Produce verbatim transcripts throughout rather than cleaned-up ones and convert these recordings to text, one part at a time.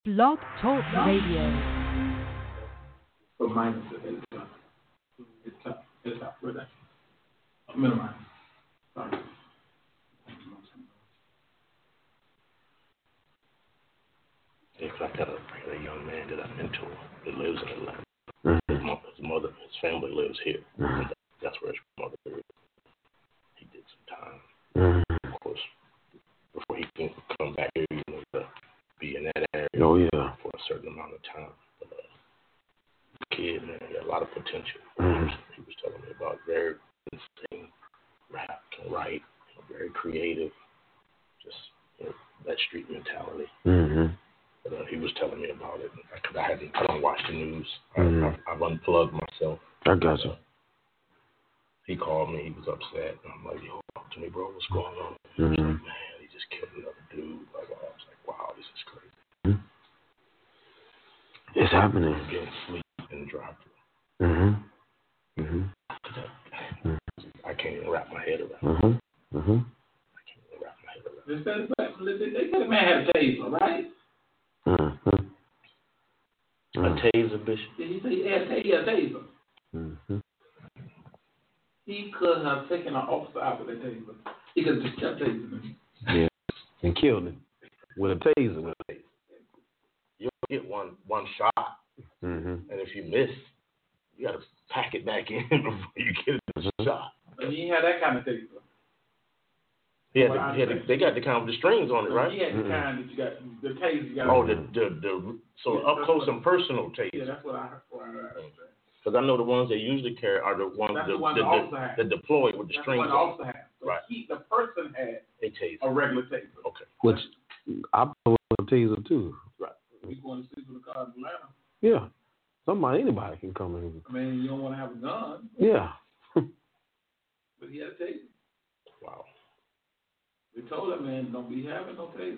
Blog Talk Radio. So minus it at the top. It's top. It's top. Right there. Minimize. Sorry. It's like I got a, a young man that I mentor that lives in Atlanta. Mm-hmm. His, mom, his mother, his family lives here. Mm-hmm. That, that's where his mother is. He did some time. Mm-hmm. Of course, before he can come back here, you know, to be in that area Oh, yeah. for a certain amount of time. But, uh, the kid, man, he had a lot of potential. Mm-hmm. He was telling me about very sing, rap, can write, you know, very creative, just you know, that street mentality. Mm-hmm. But, uh, he was telling me about it because I hadn't, I don't watch the news. Mm-hmm. I, I've, I've unplugged myself. I got you. Uh, he called me. He was upset. And I'm like, yo, talk to me, bro. What's going on? He was Mm-hmm. like, man, he just killed another dude. Blah, blah. I was like, wow, this is crazy. Mm-hmm. It's happening. I'm getting sleep in the drive-thru. Mm-hmm. Mm-hmm. I can't even wrap my head around it. Mm-hmm. Mm-hmm. I can't even wrap my head around it. They said, they said the man had a taser, right? Mm-hmm. A taser, Bishop? Did he say he had a taser? Mm-hmm. He could have taken an officer out with a taser. He could have just kept tasing him. Yeah. And killed him with a taser. You'll get one one shot, Mm-hmm. and if you miss, you got to pack it back in before you get a Mm-hmm. shot. And he had that kind of taser. He had, the, he had the, they got the kind with the strings on it, right? He had the Mm-hmm. kind that you got, the taser you got. Oh, the the, the so Yeah, up close what, and personal taser. Yeah, that's what I heard. What I heard. Because I know the ones they usually carry are the ones That's that the one the, the officer the, had. the deployed with the That's strings what the on officer had. So Right. he, the person had it. A taser. a regular taser. Okay. Which I put with a taser too. Right. You going to sleep with a car in Atlanta? Yeah. Somebody, anybody can come in. I mean, you don't want to have a gun, Yeah. but he had a taser. Wow. We told that man, don't be having no taser.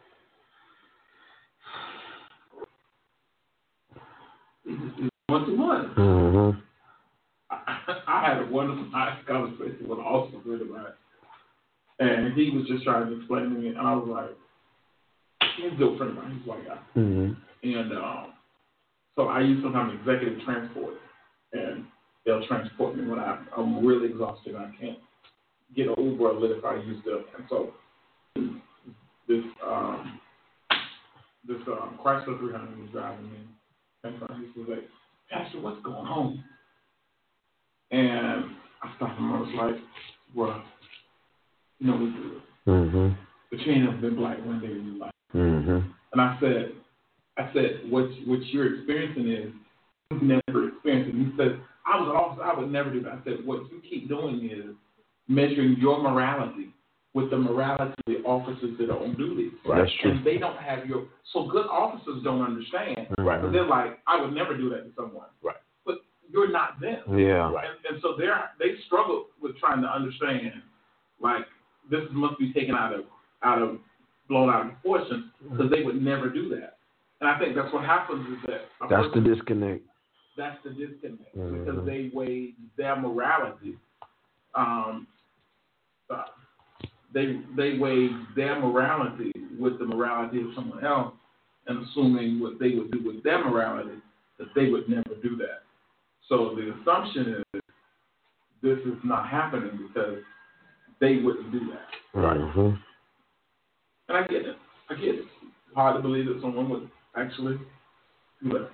He just he wants too much. Mm-hmm. I, I had a wonderful nice conversation with an officer friend of mine, and he was just trying to explain to me, and I was like, he's a good friend of mine, he's a white guy. Mm-hmm. And um, so I use sometimes executive transport, and they'll transport me when I, I'm really exhausted and I can't get an Uber or Lyft if I use them. And so this um, this um, Chrysler three hundred was driving me, and so he was like, Pastor, what's going on? And I stopped him. I was like, well, you know we do it. Mm-hmm. But you ain't never been black one day in your life. Mm-hmm. And I said, I said, what what you're experiencing is you've never experienced it. And he said, I was also, I would never do that. I said, what you keep doing is measuring your morality with the morality of the officers that are on duty. Right. That's true. And they don't have your, so good officers don't understand. Right. But they're like, I would never do that to someone. Right. But you're not them. Yeah. Right. And, and so they're, they struggle with trying to understand, like, this must be taken out of, out of, blown out of proportion, because they would never do that. And I think that's what happens is that a That's person, the disconnect. that's the disconnect, Mm-hmm. because they weigh their morality. Um, uh, they they weigh their morality with the morality of someone else, and assuming what they would do with their morality, that they would never do that. So the assumption is this is not happening because they wouldn't do that. Right. Mm-hmm. And I get it. I get it. It's hard to believe that someone would actually do that.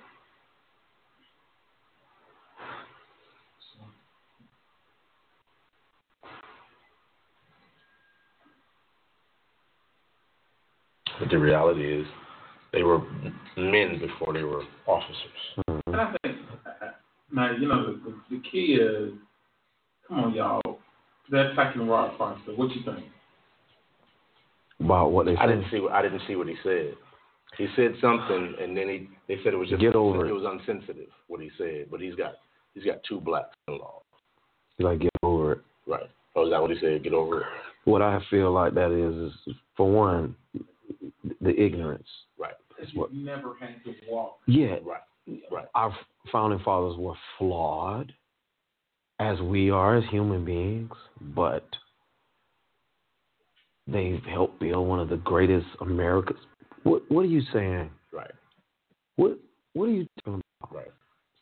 But the reality is, they were men before they were officers. Mm-hmm. And I think, now, you know, the, the, the key is, come on, y'all, they're attacking Rod Foster. What you think? About what they said. I didn't see. What, I didn't see what he said. He said something, and then he. They said it was just. Get over it. it. was unsensitive what he said, but he's got. He's got two blacks in law. You like, get over it. Right. Oh, is that what he said? Get over it. What I feel like that is, is for one, the ignorance. Right. Because you've never had to walk. Yeah. Right. Right. Our founding fathers were flawed, as we are as human beings, but they've helped build one of the greatest Americas. What What are you saying? Right. What are you talking about? Right.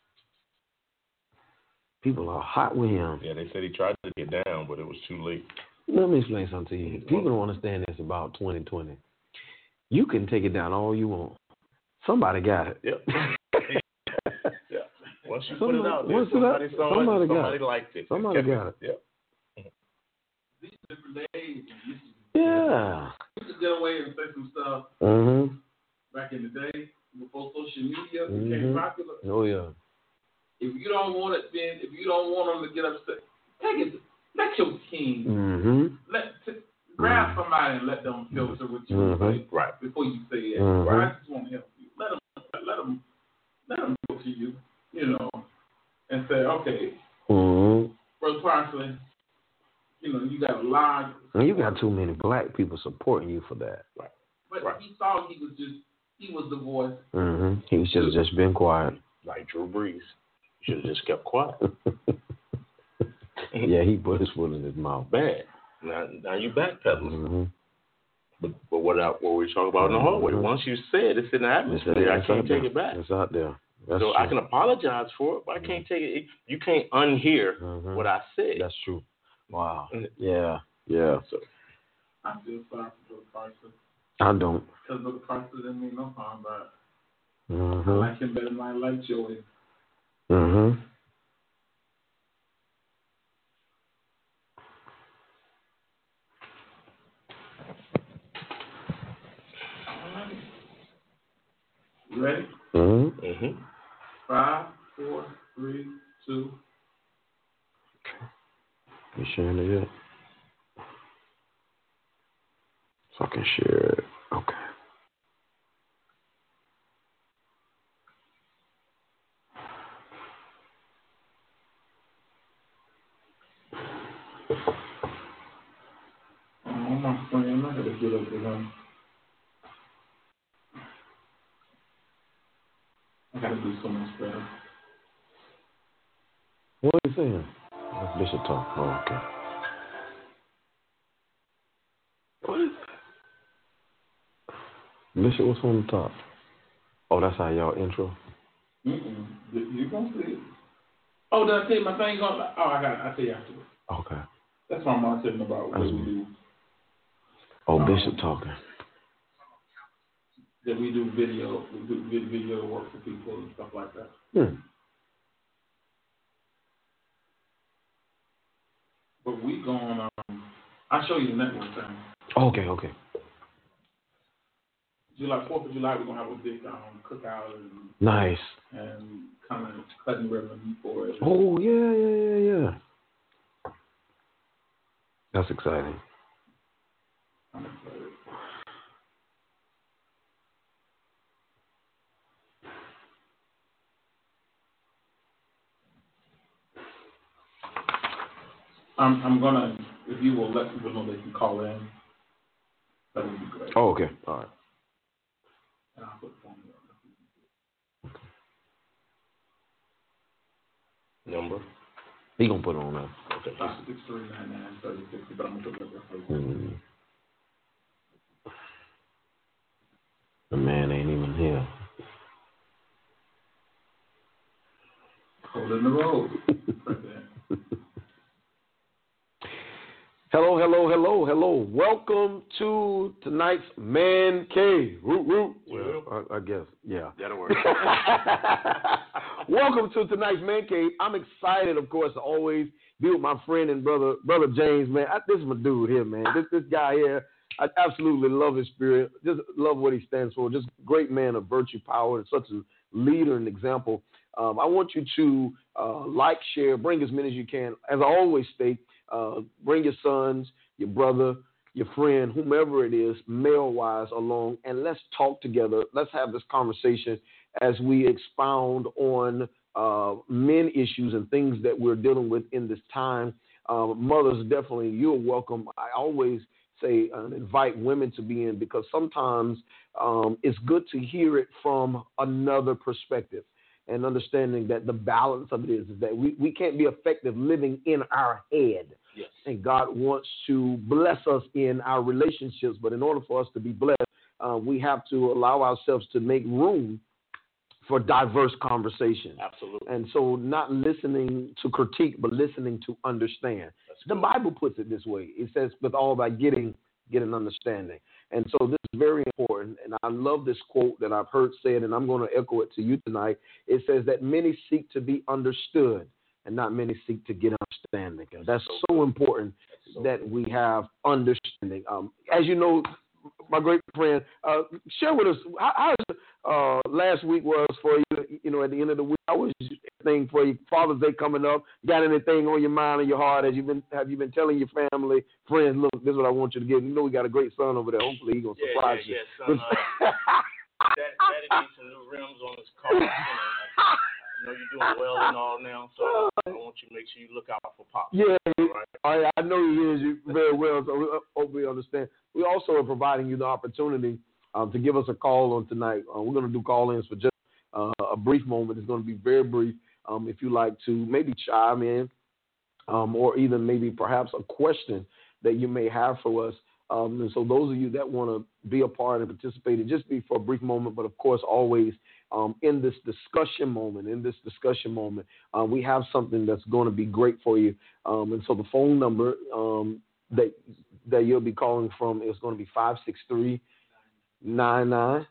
People are hot with him. Yeah, they said he tried to get down, but it was too late. Let me explain something to you. People don't understand this about twenty twenty. You can take it down all you want. Somebody got it. Yep. Yeah. Once you Somebody, put it out there, once somebody it, saw somebody it, got somebody it. liked it. Somebody got it. Yep. These different days. Yeah. You could get away and say some stuff Mm-hmm. back in the day before social media Mm-hmm. became popular. Oh, yeah. If you don't want it, then if you don't want them to get upset, take it. Let your team. Mm-hmm. Let t- grab somebody and let them filter what you Mm-hmm. say Right. before you say it. Mm-hmm. Or I just want to help you. Let them. Let them. Let them go to you. You know, and say, okay, Mm-hmm. Brother Parsley, you know, you got a lot. And you got too many black people supporting you for that. Right. But Right. he thought he was just, he was the voice. Mm-hmm. He was just just being quiet. Like Drew Brees. Should have just kept quiet. Yeah, he put his foot in his mouth. Bad. Now, now you backpedaling. Mm-hmm. But, but what, I, what were we talking about in the hallway? Mhm. Once you said it's in the atmosphere, I can't take it back. It's out there. That's So true. I can apologize for it, but I can't take it. You can't unhear Mhm. what I said. That's true. Wow. Mhm. Yeah. Yeah. So I feel sorry for Brother Parsley. I don't. Because Brother Parsley didn't mean no harm, but I Mm-hmm. like him better than I like Joey. Mm-hmm. You ready? Mm-hmm. mm-hmm. Five, four, three, two. You sharing it yet? So I can share it. Okay. Oh, my friend, I gotta get up with him. I gotta do so much better. What are you saying? That's Bishop talk. Oh, okay. What is that? Bishop, what's on the top? Oh, that's how y'all intro? Mm-mm. You, you gonna see it. Oh, did I tell you my thing on? Oh, I got it. I'll tell you afterwards. Okay. That's why I'm not telling about what we do. Oh, Um, Bishop talking. That we do video, we do vid- video work for people and stuff like that. Hmm. But we going, um, I'll show you the network thing. Okay, okay. July, fourth of July, we're going to have a big um, cookout and, Nice. and kind of cutting ribbon for it. Oh, yeah, yeah, yeah, yeah. That's exciting. I'm excited. I'm, I'm going to, if you will let people know they can call in, that would be great. Oh, okay. All right. And I'll put the phone there. Number. He gonna put it on there. Okay. Five six three nine nine thirty six, but I'm gonna put that there for you. Mm. The man ain't even here. Hold in the road. Right there. Hello, hello, hello, hello. Welcome to tonight's Man Cave. Root, root. Well, I, I guess, yeah. That'll work. Welcome to tonight's Man Cave. I'm excited, of course, to always be with my friend and brother, brother James, man. I, this is my dude here, man. This this guy here, I absolutely love his spirit. Just love what he stands for. Just great man of virtue, power, and such a leader and example. Um, I want you to uh, like, share, bring as many as you can. As I always state, uh, bring your sons, your brother, your friend, whomever it is, male-wise, along, and let's talk together. Let's have this conversation as we expound on uh, men issues and things that we're dealing with in this time. Uh, mothers, definitely, you're welcome. I always say and invite women to be in because sometimes um, it's good to hear it from another perspective. And understanding that the balance of it is, is that we, we can't be effective living in our head. Yes. And God wants to bless us in our relationships. But in order for us to be blessed, uh, we have to allow ourselves to make room for diverse conversation. Absolutely. And so not listening to critique, but listening to understand. That's The good. Bible puts it this way. It says, with all thy getting, get an understanding. And so this is very important. And I love this quote that I've heard said, and I'm going to echo it to you tonight. It says that many seek to be understood and not many seek to get understanding. And that's so important that we have understanding. Um, as you know, my great friend, uh, share with us how, how uh, last week was for you. You know, at the end of the week, how was anything for you? Father's Day coming up. Got anything on your mind or your heart? Has you been have you been telling your family, friends, look, this is what I want you to get? You know, we got a great son over there. Hopefully, he's gonna Yeah, surprise yeah, you. yeah, son. Uh, Dad, Daddy needs some new rims on his car. You know, I know you're doing well and all now, so I want you to make sure you look out for Pop. Yeah, right? I, I know he hears you very well, so we hope we understand. We also are providing you the opportunity um, to give us a call on tonight. Uh, we're going to do call-ins for just uh, a brief moment. It's going to be very brief. Um, if you like to maybe chime in um, or even maybe perhaps a question that you may have for us. Um, and so those of you that want to be a part and participate, it just be for a brief moment, but of course always um, in this discussion moment, in this discussion moment, uh, we have something that's going to be great for you. Um, and so the phone number um, that that you'll be calling from is going to be five six three, nine nine,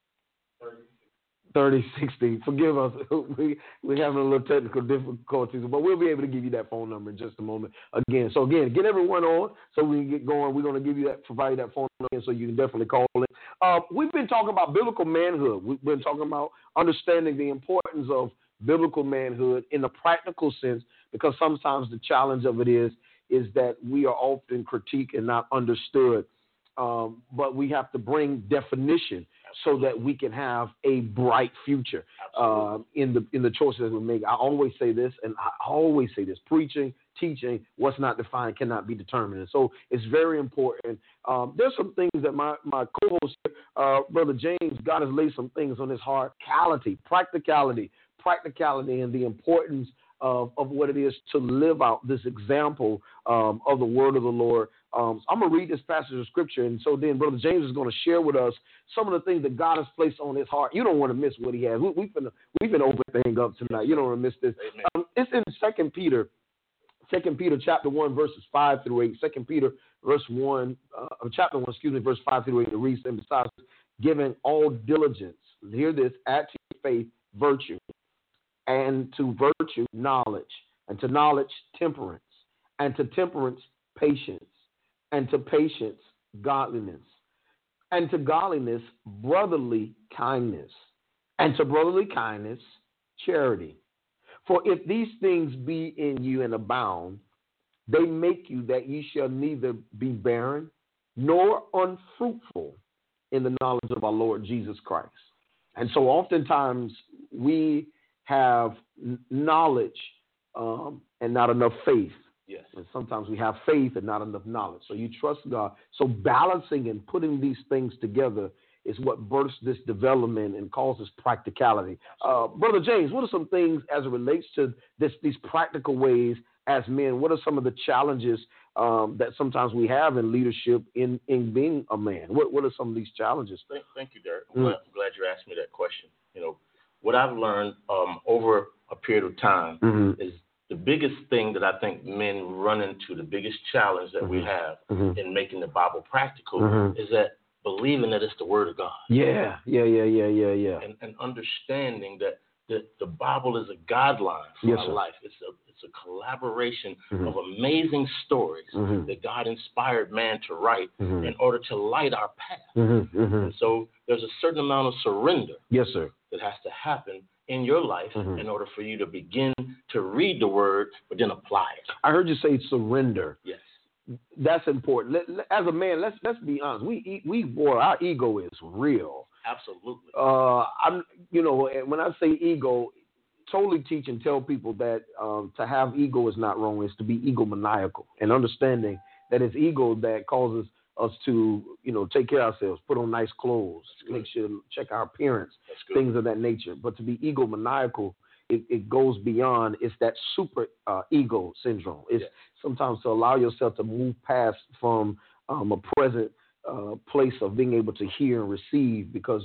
thirty sixty. Forgive us. we, we're having a little technical difficulties, but we'll be able to give you that phone number in just a moment. Again, so again, get everyone on so we can get going. We're going to give you that, provide you that phone number so you can definitely call in. Uh, we've been talking about biblical manhood. We've been talking about understanding the importance of biblical manhood in a practical sense, because sometimes the challenge of it is, is that we are often critiqued and not understood. Um, but we have to bring definition so that we can have a bright future uh, in the in the choices that we make. I always say this, and I always say this: preaching, teaching, what's not defined cannot be determined. And so it's very important. Um, there's some things that my my co-host, uh, Brother James, God has laid some things on his heart: practicality, practicality, practicality, and the importance of, of what it is to live out this example um, of the word of the Lord. Um, so I'm going to read this passage of scripture, and so then Brother James is going to share with us some of the things that God has placed on his heart. You don't want to miss what he has. We, we've been we've been open thing up tonight. You don't want to miss this. Um, it's in Second Peter, Second Peter chapter one, verses five through eight. Second Peter verse one, uh, chapter one, excuse me, verse five through eight. It reads, and besides, giving all diligence, hear this, add to your faith virtue, and to virtue knowledge, and to knowledge temperance, and to temperance patience, and to patience godliness, and to godliness brotherly kindness, and to brotherly kindness charity. For if these things be in you and abound, they make you that ye shall neither be barren nor unfruitful in the knowledge of our Lord Jesus Christ. And so oftentimes we have knowledge um, and not enough faith. Yes. And sometimes we have faith and not enough knowledge. So you trust God. So balancing and putting these things together is what births this development and causes practicality. Uh, Brother James, what are some things as it relates to this, these practical ways as men? What are some of the challenges um, that sometimes we have in leadership in, in being a man? What, what are some of these challenges? Thank, thank you, Derek. I'm, mm. glad, I'm glad you asked me that question. You know, what I've learned um, over a period of time mm-hmm. is the biggest thing that I think men run into, the biggest challenge that mm-hmm. we have mm-hmm. in making the Bible practical mm-hmm. is that believing that it's the Word of God. Yeah, yeah, yeah, yeah, yeah, yeah. And, and understanding that the, the Bible is a guideline for yes, our sir. life. It's a it's a collaboration mm-hmm. of amazing stories mm-hmm. that God inspired man to write mm-hmm. in order to light our path. Mm-hmm. Mm-hmm. And so there's a certain amount of surrender yes, sir. that has to happen in your life mm-hmm. in order for you to begin to read the Word, but then apply it. I heard you say surrender. Yes. That's important. Let, let, as a man, let's let's be honest. We we boy, our ego is real. Absolutely. Uh, I'm you know when I say ego, totally teach and tell people that um, to have ego is not wrong. It's to be egomaniacal and understanding that it's ego that causes us to you know take care of ourselves, put on nice clothes, make sure check our appearance, things of that nature. But to be egomaniacal, It, it goes beyond. It's that super uh, ego syndrome. It's yes. sometimes to allow yourself to move past from um, a present uh, place of being able to hear and receive because you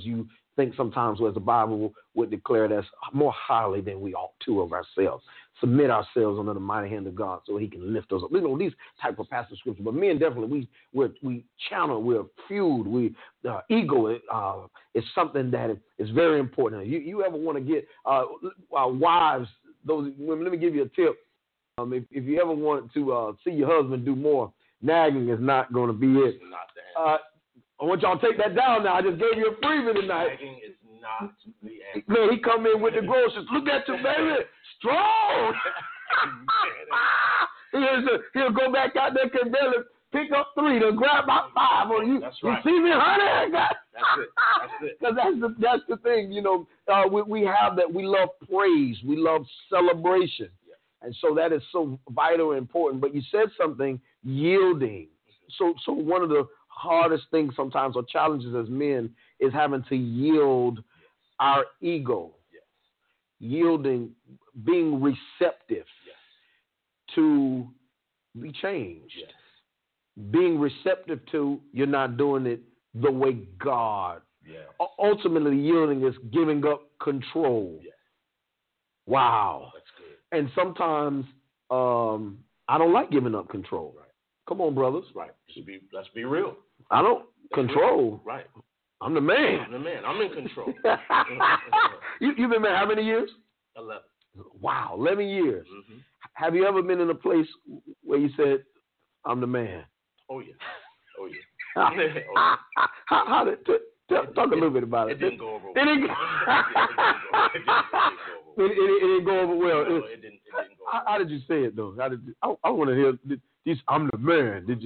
think sometimes as the Bible would declare us more highly than we ought to of ourselves. Submit ourselves under the mighty hand of God so he can lift us up. You know, these type of passage scriptures. But men definitely, we we're, we channel, we're fueled, we uh, ego uh, is something that is very important. You, you ever want to get uh, uh, wives, those women, let me give you a tip. Um, if, if you ever want to uh, see your husband do more, nagging is not going to be it. Not the uh, I want y'all to take that down now. I just gave you a freebie tonight. Nagging is not the answer. Man, he come in with the groceries. Look at you, baby. Strong. he'll, he'll go back out there, can barely pick up three. They'll grab about five on you. That's right. You see me, honey? That's it. That's it. Because that's the, that's the thing, you know. Uh, we, we have that. We love praise. We love celebration. Yeah. And so that is so vital and important. But you said something, yielding. So, so one of the hardest things sometimes or challenges as men is having to yield yes. our ego, yes. yielding, being receptive yes. to be changed, yes. being receptive to you're not doing it the way God. Yes. Ultimately, yielding is giving up control. Yes. Wow. That's good. And sometimes um, I don't like giving up control. Right. Come on, brothers. Right. Let's be, let's be real. I don't That's control. Real. Right. I'm the man. I'm the man. I'm in control. you, you've been married how many years? Eleven. Wow, eleven years. Mm-hmm. Have you ever been in a place where you said, I'm the man? Oh, yeah. Oh, yeah. oh, yeah. How, how did, t- t- talk a little bit about it. It didn't go over well. It didn't go, it, it, it, it didn't go over well. No, it, it, didn't, it didn't go over how, well. How did you say it, though? How did you, I, I want to hear this. I'm the man. Did you?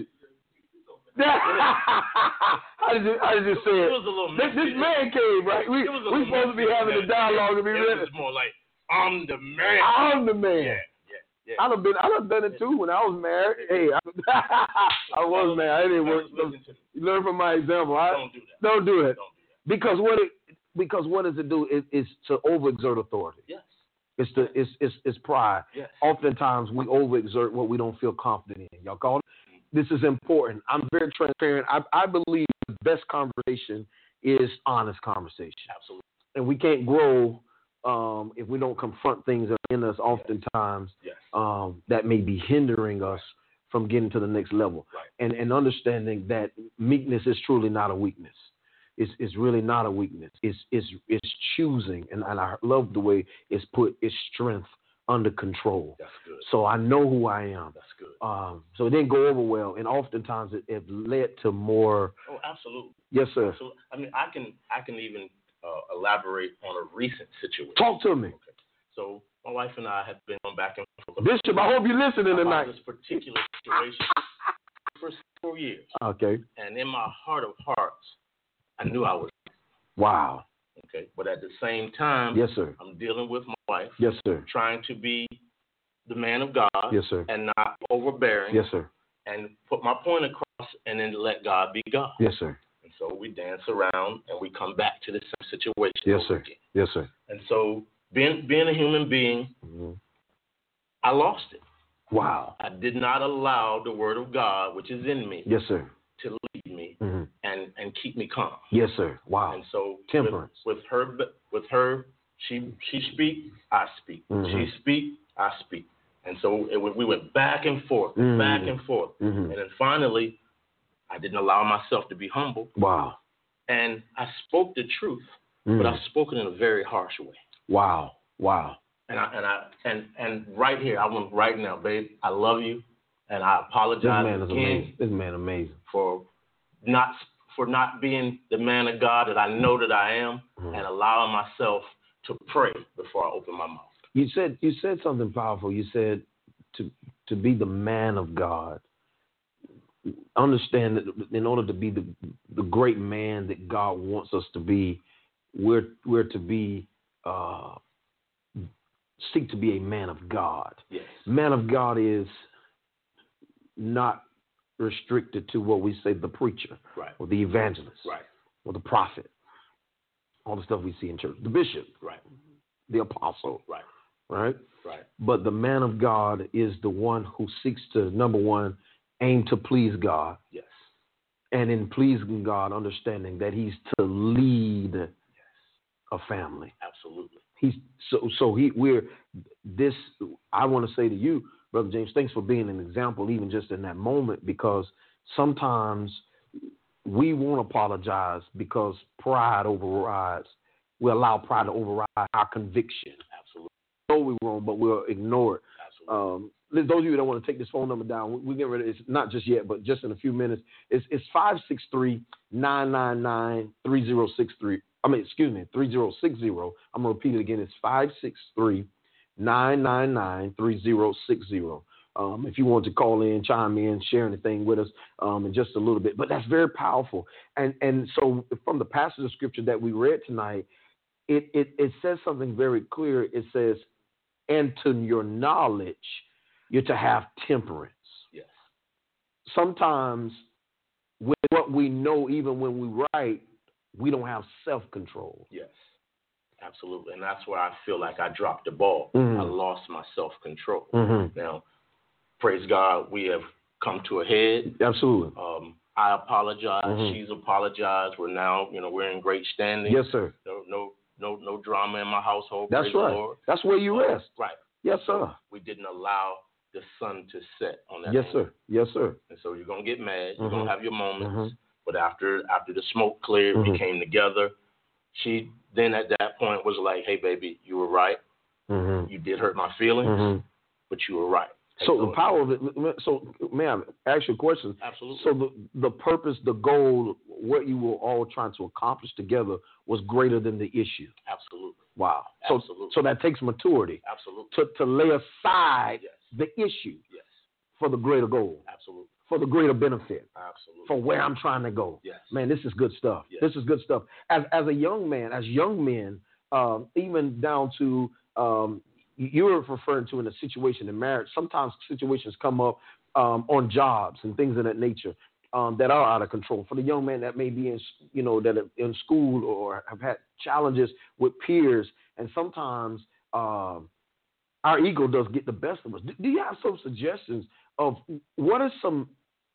how did you? How did you say it? It was a little this, this man came, right? We we supposed to be having a dialogue and be ready. It was more like I'm the man. I'm the man. Yeah, yeah, yeah. I done been. I done done it too when I was married. Hey, I, I was married. I didn't work. You learn from my example. I, don't do that. Don't do it. Don't do that. Because what it because what does it do? It, it's to overexert authority. Yes. It's the it's it's it's pride. Yes. Oftentimes we overexert what we don't feel confident in. Y'all call it? This is important. I'm very transparent. I, I believe the best conversation is honest conversation. Absolutely. And we can't grow um, if we don't confront things that are in us oftentimes yes. um, that may be hindering us from getting to the next level. Right. And, and understanding that meekness is truly not a weakness. It's, it's really not a weakness. It's, it's, it's choosing, and, and I love the way it's put, its strength under control. That's good. So I know who I am. That's good. Um, so it didn't go over well, and oftentimes it, it led to more. Oh, absolutely. Yes, sir. So I mean, I can I can even uh, elaborate on a recent situation. Talk to me. Okay. So my wife and I have been going back and forth. Bishop, I hope you're listening about tonight. This particular situation for several years. Okay. And in my heart of hearts, I knew I was. Wow. Okay. But at the same time, yes, sir. I'm dealing with my wife. Yes, sir. Trying to be the man of God. Yes, sir. And not overbearing. Yes, sir. And put my point across and then let God be God. Yes, sir. And so we dance around and we come back to the same situation. Yes, sir. Again. Yes, sir. And so being being a human being, mm-hmm. I lost it. Wow. I did not allow the word of God, which is in me, yes, sir, to lead me mm-hmm. and, and keep me calm. Yes, sir. Wow. And so temperance. With, with her with her, she she speak, I speak. Mm-hmm. She speak, I speak. And so it, we went back and forth, mm-hmm. back and forth. Mm-hmm. And then finally, I didn't allow myself to be humble. Wow. And I spoke the truth, mm-hmm. but I spoke it in a very harsh way. Wow. Wow. And I and I and, and right here, I want right now, babe, I love you, and I apologize this man is again amazing. This man amazing for not for not being the man of God that I know that I am, mm-hmm. and allowing myself to pray before I open my mouth. You said you said something powerful. You said to to be the man of God. Understand that in order to be the the great man that God wants us to be, we're we're to be uh, seek to be a man of God. Yes. Man of God is not restricted to what we say the preacher, right, or the evangelist, right, or the prophet. All the stuff we see in church, the bishop, right, the apostle, right, right, right. But the man of God is the one who seeks to, number one, aim to please God. Yes. And in pleasing God, understanding that he's to lead yes. a family. Absolutely. He's so so he we're this. I want to say to you, Brother James, thanks for being an example, even just in that moment, because sometimes we won't apologize because pride overrides. We allow pride to override our conviction. Absolutely. We know we're wrong, but we'll ignore it. Absolutely. Um, those of you that want to take this phone number down, we get ready. It's not just yet, but just in a few minutes. It's it's five six three nine nine nine three zero six three. I mean, excuse me, three zero six zero. I'm gonna repeat it again. It's five six three nine nine nine three zero six zero. Um, if you want to call in, chime in, share anything with us, um, in just a little bit. But that's very powerful. And and so from the passage of scripture that we read tonight, it it, it says something very clear. It says, "And to your knowledge, you're to have temperance." Yes. Sometimes with what we know, even when we write, we don't have self-control. Yes. Absolutely. And that's where I feel like I dropped the ball. Mm-hmm. I lost my self-control. Mm-hmm. Now, praise God, we have come to a head. Absolutely. Um, I apologize. Mm-hmm. She's apologized. We're now, you know, we're in great standing. Yes, sir. No, no, no, no drama in my household. That's praise right. the Lord. That's where you Uh, rest. Right. Yes, sir. We didn't allow the sun to set on that. Yes, anger. sir. Yes, sir. And so you're gonna get mad. You're Mm-hmm. gonna have your moments. Mm-hmm. But after after the smoke cleared, Mm-hmm. we came together. She then at that point was like, "Hey, baby, you were right. Mm-hmm. You did hurt my feelings, Mm-hmm. but you were right." And So the power of it. So, ma'am, ask you a question. Absolutely. So the the purpose, the goal, what you were all trying to accomplish together was greater than the issue. Absolutely. Wow. So Absolutely. so that takes maturity Absolutely. to to lay aside Yes. the issue Yes. for the greater goal, Absolutely. for the greater benefit, Absolutely. for where I'm trying to go. Yes. Man, this is good stuff. Yes. This is good stuff. As as a young man, as young men, um, even down to um, you were referring to in a situation in marriage. Sometimes situations come up um, on jobs and things of that nature um, that are out of control. For the young man that may be in, you know, that are in school or have had challenges with peers, and sometimes um, our ego does get the best of us. Do, do you have some suggestions of what are some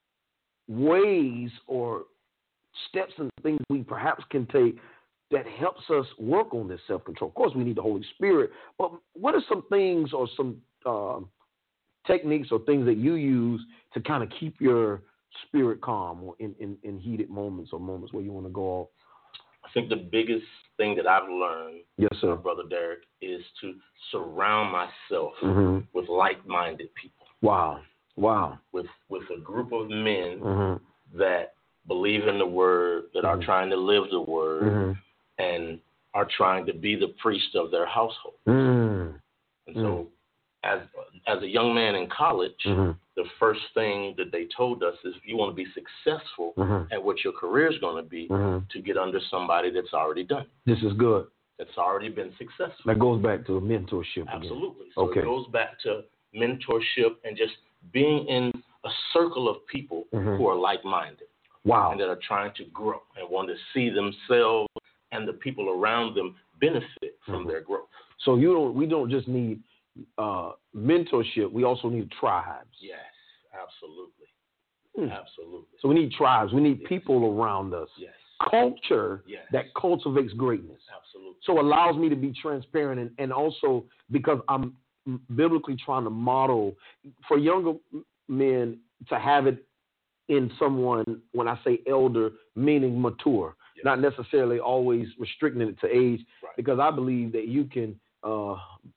ways or steps and things we perhaps can take that helps us work on this self-control? Of course, we need the Holy Spirit, but what are some things or some uh, techniques or things that you use to kind of keep your spirit calm or in, in, in heated moments or moments where you want to go off? I think the biggest thing that I've learned, yes, sir, Brother Derek, is to surround myself mm-hmm. with like-minded people. Wow, wow. With with a group of men mm-hmm. that believe in the Word, that mm-hmm. are trying to live the Word, mm-hmm. and are trying to be the priest of their household. Mm-hmm. And so, as as a young man in college, mm-hmm. the first thing that they told us is if you want to be successful mm-hmm. at what your career is going to be, mm-hmm. to get under somebody that's already done. This is good. That's already been successful. That goes back to mentorship again. Absolutely. So okay. it goes back to mentorship and just being in a circle of people mm-hmm. who are like-minded. Wow. And that are trying to grow and want to see themselves and the people around them benefit from mm-hmm. their growth. So you don't. We don't just need uh, mentorship. We also need tribes. Yes, absolutely, hmm. absolutely. So we need tribes. We need yes. people around us. Yes. Culture yes. that cultivates greatness. Absolutely. So allows me to be transparent and, and also because I'm biblically trying to model for younger men to have it in someone, when I say elder, meaning mature, yes. not necessarily always restricting it to age, right. because I believe that you can uh,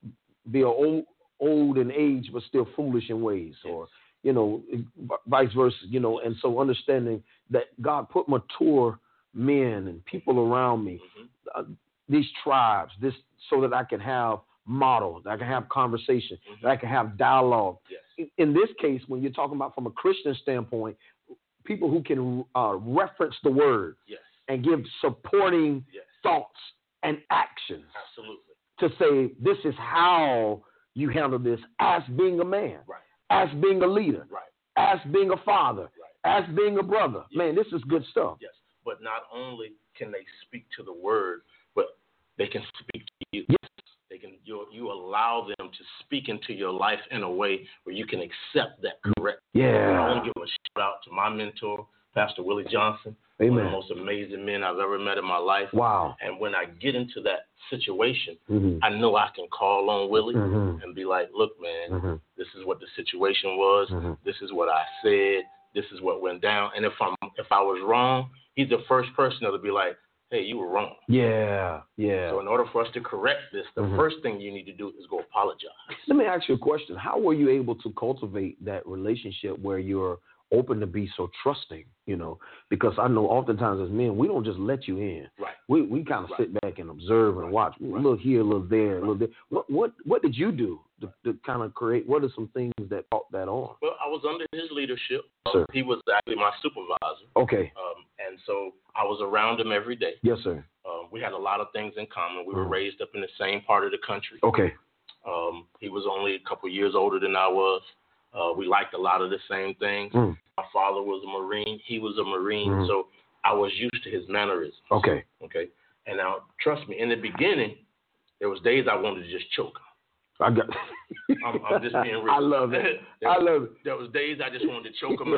be a old, old in age but still foolish in ways, yes. or, you know, vice versa, you know, and so understanding that God put mature men and people around me, mm-hmm. uh, these tribes, this so that I can have models, I can have conversation, mm-hmm. that I can have dialogue. Yes. In, in this case, when you're talking about from a Christian standpoint, people who can uh, reference the word yes. and give supporting yes. thoughts and actions. Absolutely. To say this is how you handle this as being a man, right. as being a leader, right. as being a father, right. as being a brother. Yes. Man, this is good stuff. Yes, but not only can they speak to the word, but they can speak to you. Yes. They can you you allow them to speak into your life in a way where you can accept that correct. Yeah. I want to give a shout out to my mentor, Pastor Willie Johnson. Amen. One of the most amazing men I've ever met in my life. Wow. And when I get into that situation, mm-hmm. I know I can call on Willie mm-hmm. and be like, look, man, mm-hmm. this is what the situation was. Mm-hmm. This is what I said. This is what went down. And if I'm if I was wrong, he's the first person that'll be like, hey, you were wrong. Yeah, yeah. So in order for us to correct this, the mm-hmm. first thing you need to do is go apologize. Let me ask you a question. How were you able to cultivate that relationship where you're open to be so trusting, you know? Because I know oftentimes as men, we don't just let you in. Right. We we kind of right. sit back and observe and right. watch. Right. A little here, a little there, right. a little there. What, what, what did you do to, to kind of create? What are some things that brought that on? Well, I was under his leadership. Sir. Um, he was actually my supervisor. Okay. Um, and so I was around him every day. Yes, sir. Um, we had a lot of things in common. We mm-hmm. were raised up in the same part of the country. Okay. Um, he was only a couple years older than I was. Uh, we liked a lot of the same things. Mm. My father was a Marine. He was a Marine. Mm. So I was used to his mannerisms. Okay. Okay. And now, trust me, in the beginning, there was days I wanted to just choke him. I got. I'm, I'm just being real. I love it. there, I love it. There was days I just wanted to choke him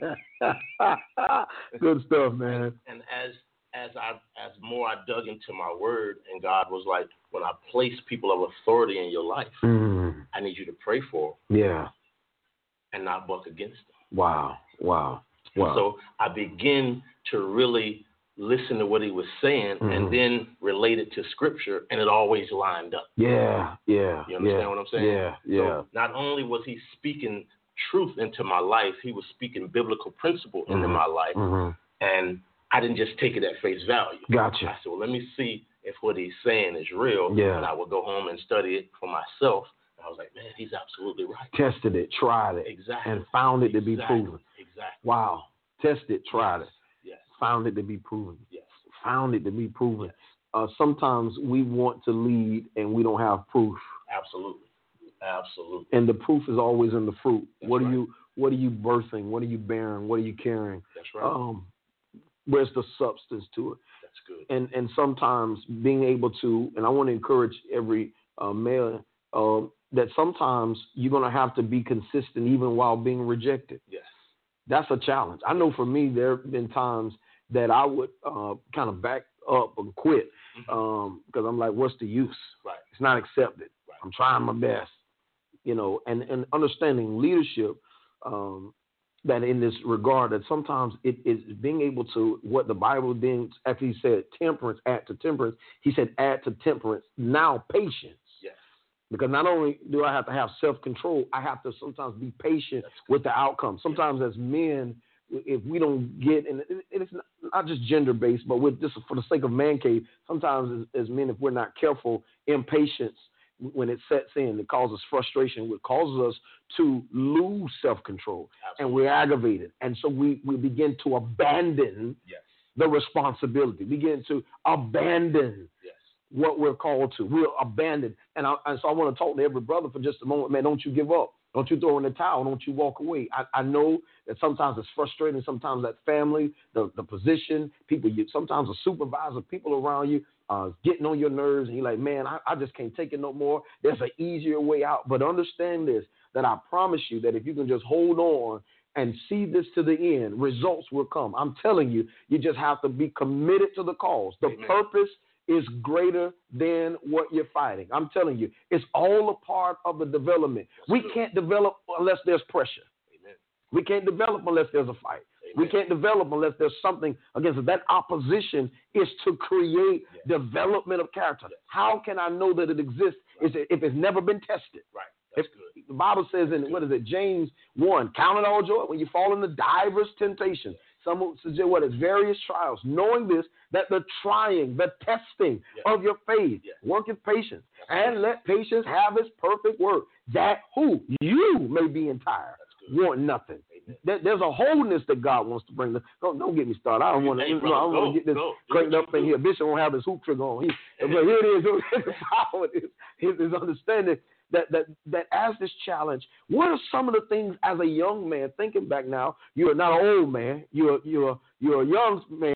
out. Good stuff, man. And as as I as more I dug into my word, and God was like, when I place people of authority in your life, mm. I need you to pray for them. Yeah. And not buck against them. Wow. Wow. Wow. So I begin to really listen to what he was saying mm-hmm. and then relate it to scripture, and it always lined up. Yeah, yeah. You understand yeah, what I'm saying? Yeah, yeah. So not only was he speaking truth into my life, he was speaking biblical principle mm-hmm. into my life. Mm-hmm. And I didn't just take it at face value. Gotcha. I said, well, let me see if what he's saying is real. Yeah. And I would go home and study it for myself. And I was like, man, he's absolutely right. Tested it, tried it. Exactly. And found it exactly. to be proven. Exactly. Wow. Tested, tried yes. it. Yes. Found it to be proven. Yes. Found it to be proven. Yes. Uh, sometimes we want to lead and we don't have proof. Absolutely. Absolutely. And the proof is always in the fruit. That's what right. are you what are you birthing? What are you bearing? What are you carrying? That's right. Um, where's the substance to it? That's good. And and sometimes being able to, and I want to encourage every uh, male uh, that sometimes you're going to have to be consistent even while being rejected. Yes. That's a challenge. I know for me, there have been times that I would uh, kind of back up and quit um, because I'm like, what's the use? Right. It's not accepted. Right. I'm trying my best, you know, and, and understanding leadership um, that in this regard, that sometimes it is being able to, what the Bible then actually said, temperance, add to temperance. He said, add to temperance, now patience. Yes. Because not only do I have to have self-control, I have to sometimes be patient with the outcome. Sometimes as men, if we don't get, and it's not just gender-based, but with just for the sake of man cave, sometimes as, as men, if we're not careful, impatience, when it sets in, it causes frustration, it causes us to lose self-control. Absolutely. And we're aggravated. And so we, we begin to abandon yes. the responsibility, begin to abandon yes. what we're called to. We're abandoned. And, I, and so I want to talk to every brother for just a moment. Man, don't you give up. Don't you throw in the towel. Don't you walk away. I, I know that sometimes it's frustrating. Sometimes that family, the, the position, people, you, sometimes a supervisor, people around you uh, getting on your nerves. And you're like, man, I, I just can't take it no more. There's an easier way out. But understand this, that I promise you that if you can just hold on and see this to the end, results will come. I'm telling you, you just have to be committed to the cause. The Amen. Purpose is greater than what you're fighting. I'm telling you, it's all a part of the development. That's we good. Can't develop unless there's pressure. Amen. We can't develop unless there's a fight. Amen. We can't develop unless there's something against it. That opposition is to create yes. development of character. Yes. How can I know that it exists right. if it's never been tested? Right. That's if, good. The Bible says in, what is it, James one, count it all joy when you fall into diverse temptations. Some will suggest what is various trials, knowing this, that the trying, the testing yes. of your faith yes. worketh patience, yes. and let patience have its perfect work, that who you may be entire, want nothing. There, there's a wholeness that God wants to bring. The, don't, don't get me started. I don't want to. Hey, I don't want to get this go. cranked up in here. Bishop won't have his hoop trigger on. He, but here it is. The power is his, his understanding. That, that that as this challenge, what are some of the things as a young man, thinking back now, you're not an old man, you're you're you're a young man.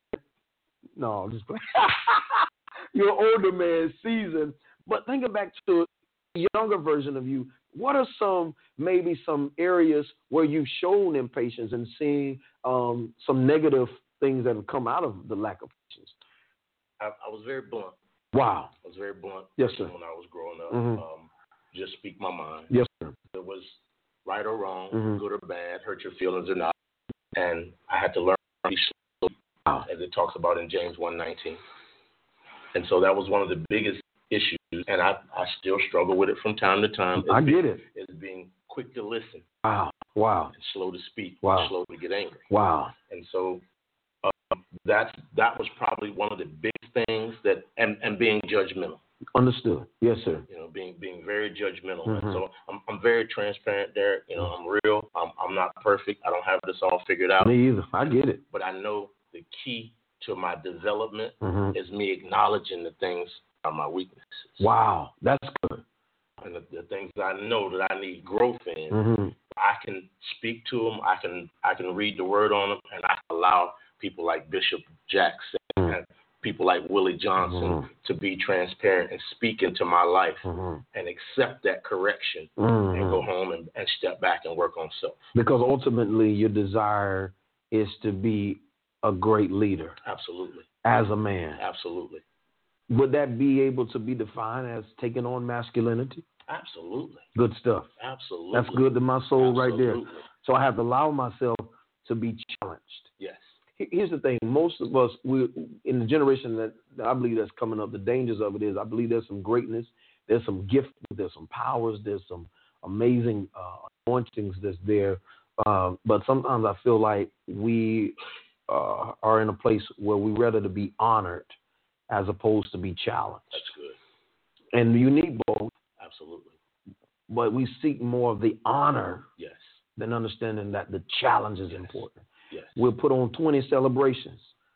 No, I'm just playing. You're an older man, seasoned. But thinking back to a younger version of you, what are some maybe some areas where you've shown impatience and seeing um, some negative things that have come out of the lack of patience? I, I was very blunt. Wow. I was very blunt. Yes, sir. When I was growing up, mm-hmm. um, just speak my mind. Yes, sir. It was right or wrong, mm-hmm. good or bad, hurt your feelings or not, and I had to learn to be slow, wow. as it talks about in James one nineteen. And so that was one of the biggest issues, and I, I still struggle with it from time to time. I being, get it. Is being quick to listen. Wow. Wow. And slow to speak. Wow. And slow to get angry. Wow. And so uh, that's that was probably one of the big things that, and, and being judgmental. Understood. Yes, sir. You know, being being very judgmental. Mm-hmm. And so I'm I'm very transparent there. You know, I'm real. I'm I'm not perfect. I don't have this all figured out. Me either. I get it. But I know the key to my development mm-hmm. is me acknowledging the things are my weaknesses. Wow, that's good. And the, the things that I know that I need growth in, mm-hmm. I can speak to them. I can I can read the word on them, and I can allow people like Bishop Jackson mm-hmm. and people like Willie Johnson mm-hmm. to be transparent and speak into my life mm-hmm. and accept that correction mm-hmm. and go home and, and step back and work on self. Because ultimately your desire is to be a great leader. Absolutely. As a man. Absolutely. Would that be able to be defined as taking on masculinity? Absolutely. Good stuff. Absolutely. That's good to my soul. Absolutely. Right there. So I have to allow myself to be challenged. Yes. Here's the thing. Most of us, we in the generation that, that I believe that's coming up, the dangers of it is I believe there's some greatness, there's some gift, there's some powers, there's some amazing uh, anointings that's there. Uh, but sometimes I feel like we uh, are in a place where we rather to be honored as opposed to be challenged. That's good. And you need both. Absolutely. But we seek more of the honor yes. than understanding that the challenge is yes. important. Yes. We'll put on twenty celebrations,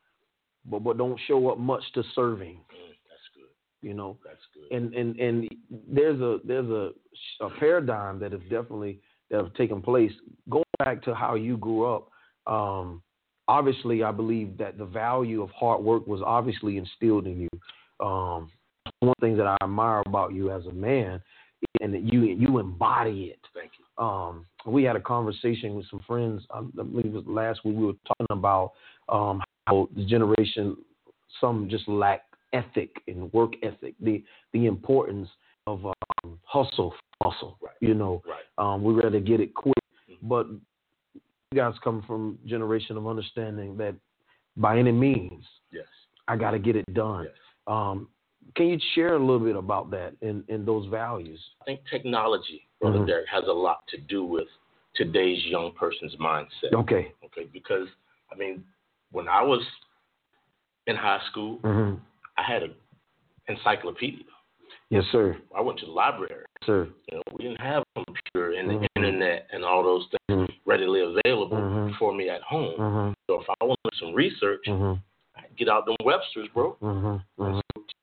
but but don't show up much to serving. Mm, that's good. You know. That's good. And and and there's a there's a, a paradigm that has definitely that have taken place. Going back to how you grew up, um, obviously I believe that the value of hard work was obviously instilled in you. Um, one thing that I admire about you as a man, and that you you embody it. Thank you. Um, we had a conversation with some friends. I believe it was last week. We were talking about um, how the generation, some just lack ethic and work ethic. The the importance of um, hustle, hustle. Right. You know, right. um, we rather get it quick. Mm-hmm. But you guys come from a generation of understanding that by any means, yes, I got to get it done. Yes. Um, Can you share a little bit about that and, and those values? I think technology, Brother mm-hmm. Derek, has a lot to do with today's young person's mindset. Okay. Okay, because, I mean, when I was in high school, mm-hmm. I had an encyclopedia. Yes, sir. I went to the library. Yes, sir. You know, we didn't have a computer and mm-hmm. the internet and all those things mm-hmm. readily available mm-hmm. for me at home. Mm-hmm. So if I wanted some research, mm-hmm. I'd get out them Webster's, bro. Mm-hmm. Mm-hmm.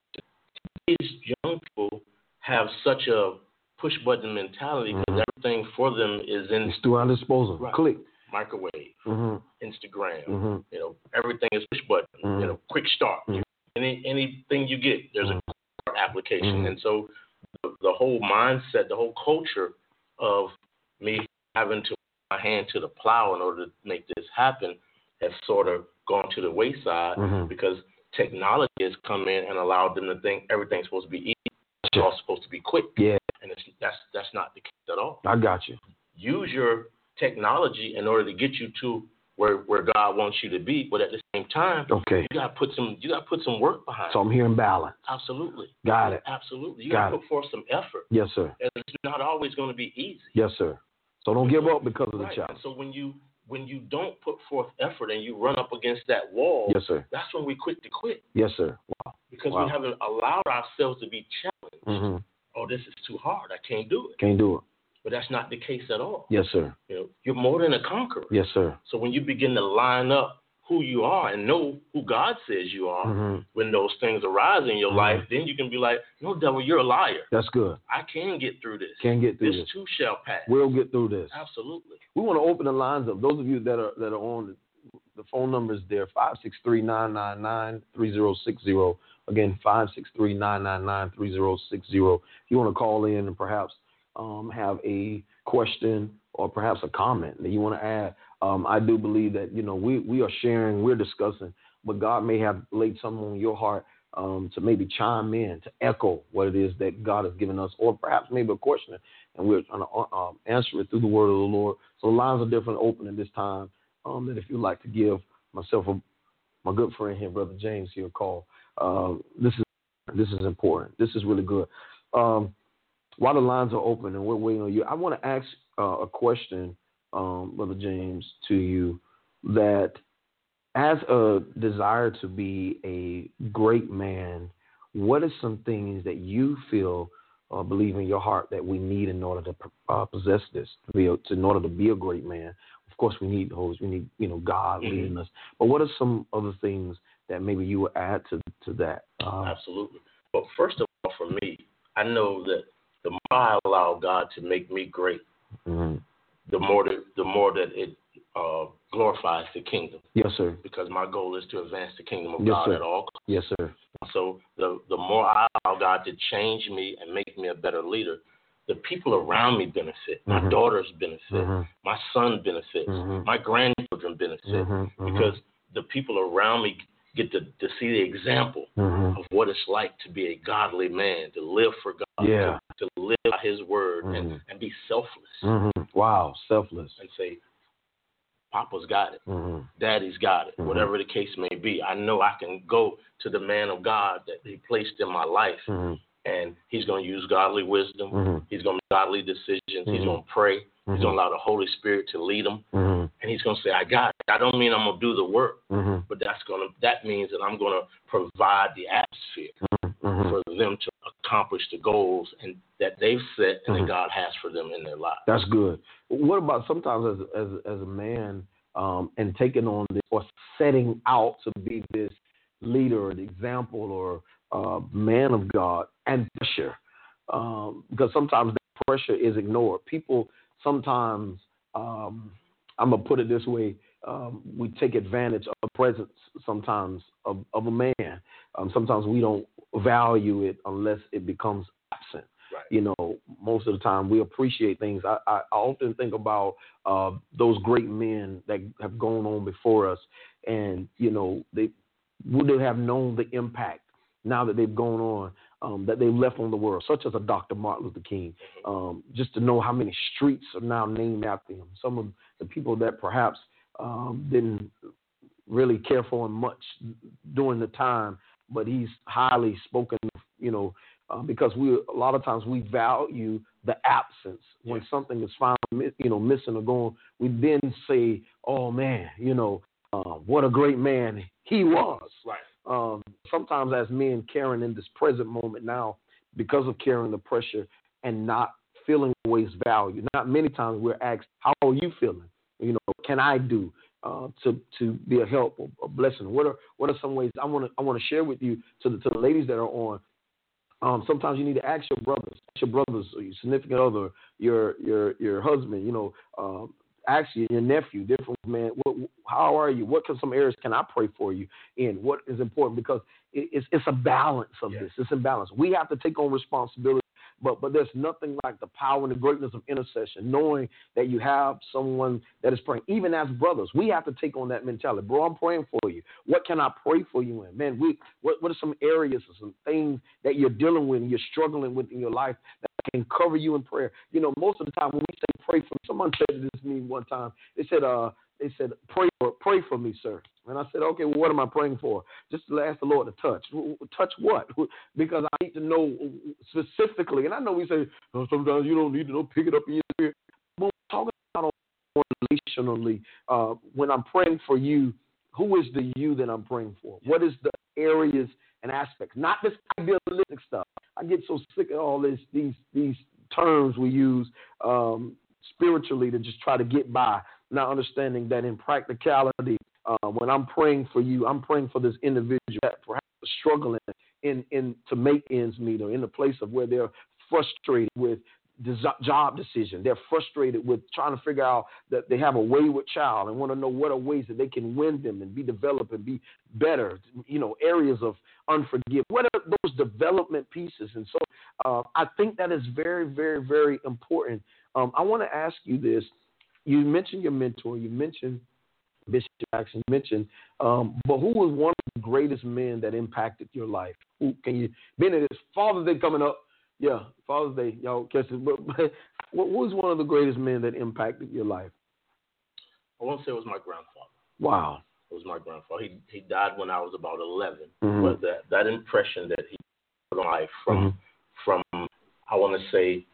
These young people have such a push button mentality because mm-hmm. everything for them is in it's through our disposal. right. Click. Microwave, mm-hmm. Instagram. Mm-hmm. You know, everything is push button. Mm-hmm. You know, quick start. Mm-hmm. Any anything you get, there's mm-hmm. a application, mm-hmm. and so the, the whole mindset, the whole culture of me having to put my hand to the plow in order to make this happen has sort of gone to the wayside mm-hmm. because technology has come in and allowed them to think everything's supposed to be easy. It's all supposed to be quick. Yeah. And it's, that's that's not the case at all. I got you. Use your technology in order to get you to where where God wants you to be, but at the same time, okay. you gotta put some you gotta put some work behind so it. I'm hearing balance. Absolutely. Got it. Absolutely. You got gotta it. put forth some effort. Yes, sir. And it's not always gonna be easy. Yes, sir. So don't give up because of the right. challenge. So when you when you don't put forth effort and you run up against that wall, yes, sir. That's when we quit to quit. Yes, sir. Wow. Because wow. we haven't allowed ourselves to be challenged. Mm-hmm. Oh, this is too hard. I can't do it. Can't do it. But that's not the case at all. Yes, sir. You know, you're more than a conqueror. Yes, sir. So when you begin to line up who you are and know who God says you are, mm-hmm. when those things arise in your mm-hmm. life, then you can be like, no, devil, you're a liar. That's good. I can get through this. Can get through this. This too shall pass. We'll get through this. Absolutely. We want to open the lines up. Those of you that are that are on the, the phone number is there, five six three, nine nine nine, three zero six zero. Again, five six three, nine nine nine, three zero six zero. If you want to call in and perhaps um, have a question or perhaps a comment that you want to add, Um, I do believe that, you know, we, we are sharing, we're discussing, but God may have laid something on your heart um, to maybe chime in, to echo what it is that God has given us, or perhaps maybe a question, and we're trying to uh, um, answer it through the word of the Lord. So the lines are different, open at this time, um, that if you'd like to give myself, a, my good friend here, Brother James, here a call, uh, this is this is important. This is really good. Um, while the lines are open and we're waiting on you, I want to ask uh, a question, um, Brother James, to you, that as a desire to be a great man, what are some things that you feel, uh, believe in your heart, that we need in order to uh, possess this, to be a, to, in order to be a great man? Of course, we need those. We need, you know, God mm-hmm. leading us. But what are some other things that maybe you would add to to that? Uh, Absolutely. Well, first of all, for me, I know that the more I allow God to make me great, mm-hmm. the more that the more that it uh, glorifies the kingdom. Yes, sir. Because my goal is to advance the kingdom of yes, God sir. at all costs. Yes, sir. So the the more I allow God to change me and make me a better leader, the people around me benefit. My mm-hmm. daughters benefit. Mm-hmm. My son benefits. Mm-hmm. My grandchildren benefit. Mm-hmm. Because the people around me get to, to see the example mm-hmm. of what it's like to be a godly man, to live for God, yeah. to, to live by his word mm-hmm. and, and be selfless. Mm-hmm. Wow, selfless. And say, Papa's got it. Mm-hmm. Daddy's got it. Mm-hmm. Whatever the case may be. I know I can go to the man of God that he placed in my life, mm-hmm. and he's going to use godly wisdom. Mm-hmm. He's going to make godly decisions. Mm-hmm. He's going to pray. Mm-hmm. He's going to allow the Holy Spirit to lead him. Mm-hmm. And he's going to say, I got it. I don't mean I'm going to do the work, mm-hmm. but that's gonna that means that I'm going to provide the atmosphere mm-hmm. for them to accomplish the goals and that they've set and mm-hmm. that God has for them in their lives. That's good. What about sometimes as as, as a man um, and taking on this or setting out to be this leader or the example or uh, man of God and pressure? Um, because sometimes that pressure is ignored. People sometimes, um, I'm going to put it this way, um, we take advantage of the presence sometimes of, of a man. Um, sometimes we don't value it unless it becomes absent. Right. You know, most of the time we appreciate things. I, I often think about uh, those great men that have gone on before us, and, you know, they would they have known the impact now that they've gone on, um, that they've left on the world, such as a Doctor Martin Luther King, um, just to know how many streets are now named after him. Some of the people that perhaps um, didn't really care for him much during the time, but he's highly spoken, you know, uh, because we a lot of times we value the absence. When yeah. something is found, you know, missing or gone, we then say, oh, man, you know, uh, what a great man he was. Right. Um, sometimes as men carrying in this present moment now, because of carrying the pressure and not feeling always value. Not many times we're asked, how are you feeling? You know, what can I do uh, to to be a help or a blessing? What are what are some ways I want to I want to share with you to the to the ladies that are on? Um, sometimes you need to ask your brothers, ask your brothers, or your significant other, your your your husband. You know. Um, Actually, your nephew, different man. What, how are you? What can some areas can I pray for you in? What is important? Because it, it's it's a balance of yes. this. It's a balance. We have to take on responsibility, but but there's nothing like the power and the greatness of intercession. Knowing that you have someone that is praying, even as brothers, we have to take on that mentality. Bro, I'm praying for you. What can I pray for you in? Man, we what what are some areas or some things that you're dealing with, and you're struggling with in your life that can cover you in prayer? You know, most of the time when we say pray for, someone said this to me one time. They said, uh, they said, pray for, pray for me, sir. And I said, okay, well, what am I praying for? Just to ask the Lord to touch. Touch what? Because I need to know specifically. And I know we say, oh, sometimes you don't need to know, pick it up in your spirit. But we're talking about relationally, uh, when I'm praying for you, who is the you that I'm praying for? What is the areas and aspects? Not this idealistic stuff. I get so sick of all this, these these terms we use um, spiritually to just try to get by, not understanding that in practicality, uh, when I'm praying for you, I'm praying for this individual that perhaps is struggling in, in to make ends meet, or in a place of where they're frustrated with the job decision. They're frustrated with trying to figure out that they have a wayward child and want to know what are ways that they can win them and be developed and be better, you know, areas of unforgiveness. What are those development pieces? And so uh, I think that is very, very, very important. Um, I want to ask you this. you mentioned your mentor. You mentioned Bishop Jackson. You mentioned, um, but who was one of the greatest men that impacted your life? Who can you? Being it is Father's Day coming up, yeah, Father's Day, y'all catch it. But, but who was one of the greatest men that impacted your life? I won't say it was my grandfather. Wow. It was my grandfather. He he died when I was about eleven. Mm-hmm. But that, that impression that he put on life from mm-hmm. from I want to say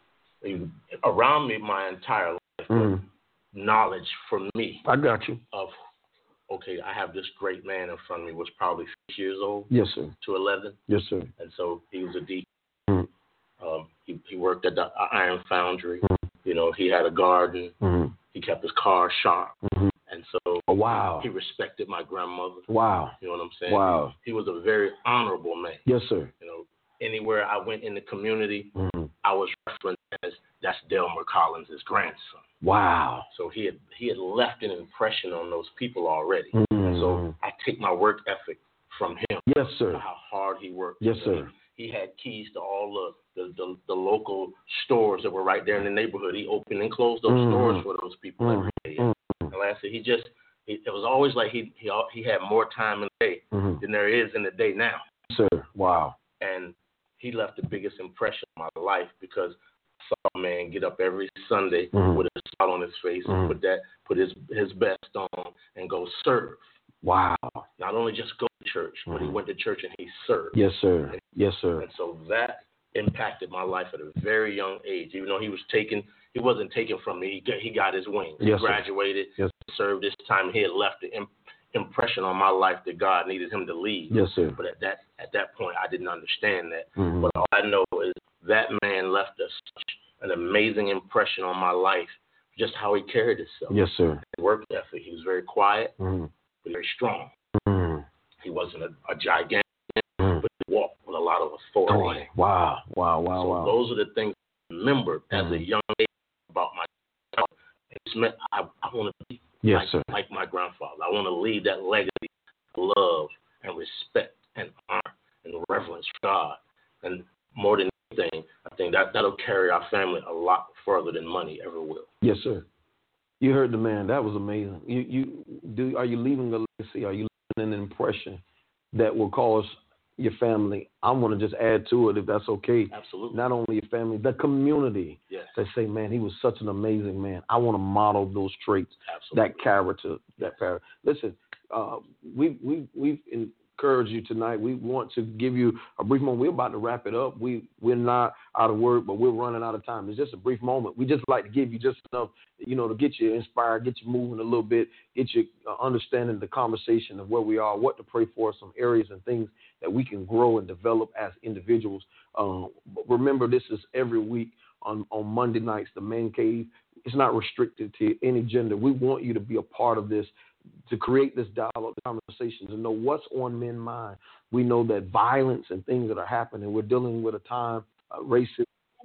around me my entire life, mm-hmm. knowledge for me. I got you. Of okay, I have this great man in front of me. Was probably six years old. Yes, sir. To eleven. Yes, sir. And so he was a deacon. Mm-hmm. Um, he he worked at the iron foundry. Mm-hmm. You know, he had a garden. Mm-hmm. He kept his car sharp. Mm-hmm. And so oh, wow. he respected my grandmother. Wow. You know what I'm saying? Wow. He, he was a very honorable man. Yes, sir. You know, anywhere I went in the community, mm-hmm. I was referenced as that's Delmer Collins' grandson. Wow. So he had he had left an impression on those people already. Mm-hmm. So I take my work ethic from him. Yes, sir. How hard he worked. Yes, you know, sir. He, he had keys to all the the, the the local stores that were right there in the neighborhood. He opened and closed those mm-hmm. stores for those people mm-hmm. every day. And, and lastly, he just it, it was always like he he he had more time in the day mm-hmm. than there is in the day now. Sir, wow. And he left the biggest impression on my life because I saw a man get up every Sunday mm-hmm. with a smile on his face mm-hmm. and put that put his his best on and go serve. Wow. Not only just go to church, mm-hmm. but he went to church and he served. Yes, sir. And, yes, sir. And so that impacted my life at a very young age. Even though he was taken, he wasn't taken from me. He got, he got his wings. Yes, he graduated, yes. served this time. He had left the imp- impression on my life that God needed him to leave. Yes, sir. But at that at that point, I didn't understand that. Mm-hmm. But all I know is that man left us such an amazing impression on my life, just how he carried himself. Yes, sir. His work ethic. He was very quiet, mm-hmm. but very strong. Mm-hmm. He wasn't a, a gigantic, mm-hmm. but he walked with a lot of authority. Oh, wow, wow, wow, so wow. Those are the things I remembered mm-hmm. as a young age about myself. It's meant I, I want to be yes, like, sir. like my grandfather. I want to leave that legacy of love and respect and honor and reverence for God. And more than anything, I think that, that'll carry our family a lot further than money ever will. Yes, sir. You heard the man. That was amazing. You, you do. Are you leaving a legacy? Are you leaving an impression that will cause your family? I want to just add to it, if that's okay. Absolutely. Not only your family, the community. Yes. They say, man, he was such an amazing man. I want to model those traits, Absolutely. that character, that character. Listen, uh, we we we've encouraged you tonight. We want to give you a brief moment. We're about to wrap it up. We we're not out of word, but we're running out of time. It's just a brief moment. We just like to give you just enough, you know, to get you inspired, get you moving a little bit, get you uh, understanding the conversation of where we are, what to pray for, some areas and things that we can grow and develop as individuals. Um, but remember, this is every week on, on Monday nights, the Man Cave. It's not restricted to any gender. We want you to be a part of this, to create this dialogue, conversations, and know what's on men's mind. We know that violence and things that are happening, we're dealing with a time, uh, racism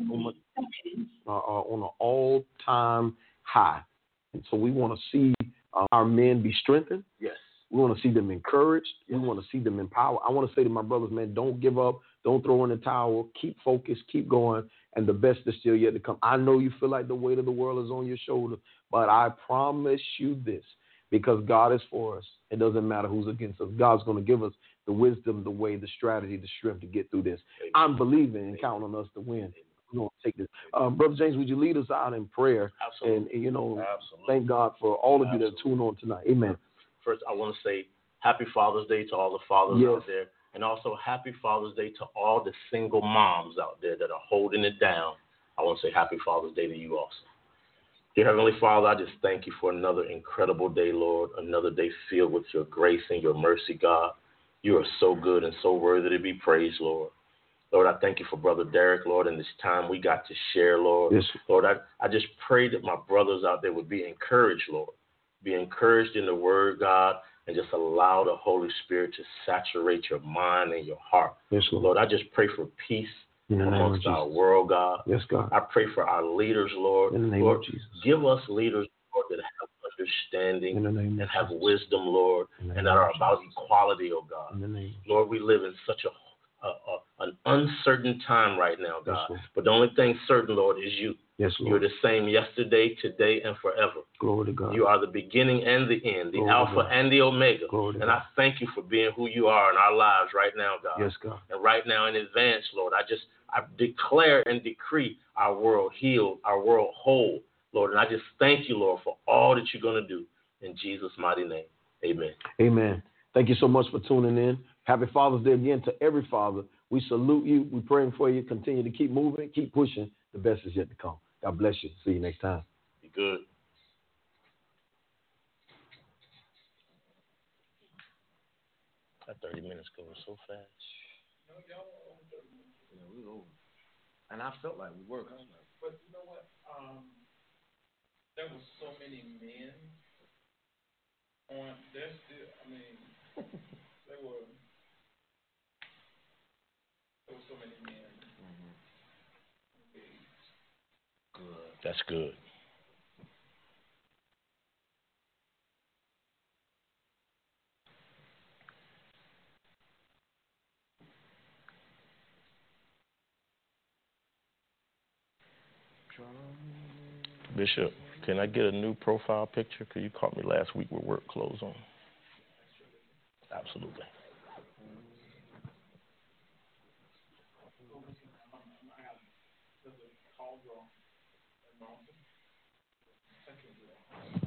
uh, are on an all-time high. And so we want to see uh, our men be strengthened. Yes. We want to see them encouraged. We want to see them empowered. I want to say to my brothers, man, don't give up. Don't throw in the towel. Keep focused. Keep going. And the best is still yet to come. I know you feel like the weight of the world is on your shoulders, but I promise you this, because God is for us. It doesn't matter who's against us. God's going to give us the wisdom, the way, the strategy, the strength to get through this. Amen. I'm believing and counting on us to win. We're going to take this. Um, Brother James, would you lead us out in prayer? Absolutely. And, you know, Absolutely. Thank God for all of Absolutely. you that tune on tonight. Amen. First, I want to say happy Father's Day to all the fathers yes. out there. And also happy Father's Day to all the single moms out there that are holding it down. I want to say happy Father's Day to you also. Dear Heavenly Father, I just thank you for another incredible day, Lord, another day filled with your grace and your mercy, God. You are so good and so worthy to be praised, Lord. Lord, I thank you for Brother Derek, Lord, and this time we got to share, Lord. Yes. Lord, I, I just pray that my brothers out there would be encouraged, Lord. Be encouraged in the word, God, and just allow the Holy Spirit to saturate your mind and your heart. Yes, Lord. Lord, I just pray for peace in the name amongst of Jesus. our world, God. Yes, God. I pray for our leaders, Lord. In the name Lord, of Jesus. Give us leaders, Lord, that have understanding In the name and of have Jesus. wisdom, Lord, In the and name that are of about Jesus. equality, oh God. In the name. Lord, we live in such a a, a, an uncertain time right now, God. Yes, but the only thing certain, Lord, is you. Yes, Lord. You're the same yesterday, today, and forever. Glory to God. You are the beginning and the end, the Glory Alpha and the Omega. Glory to and God. I thank you for being who you are in our lives right now, God. Yes, God. And right now in advance, Lord, I just I declare and decree our world healed, our world whole, Lord. And I just thank you, Lord, for all that you're going to do. In Jesus' mighty name, amen. Amen. Thank you so much for tuning in. Happy Father's Day again to every father. We salute you. We're praying for you. Continue to keep moving, keep pushing. The best is yet to come. God bless you. See you next time. Be good. That thirty minutes goes so fast. No, y'all were over thirty minutes. Yeah, we were over. And I felt like we were. But you know what? Um, there were so many men on there still. I mean, there were there were so many men. Mm-hmm. Good. That's good. Bishop, can I get a new profile picture? Because you caught me last week with work clothes on. Absolutely. There's a call draw.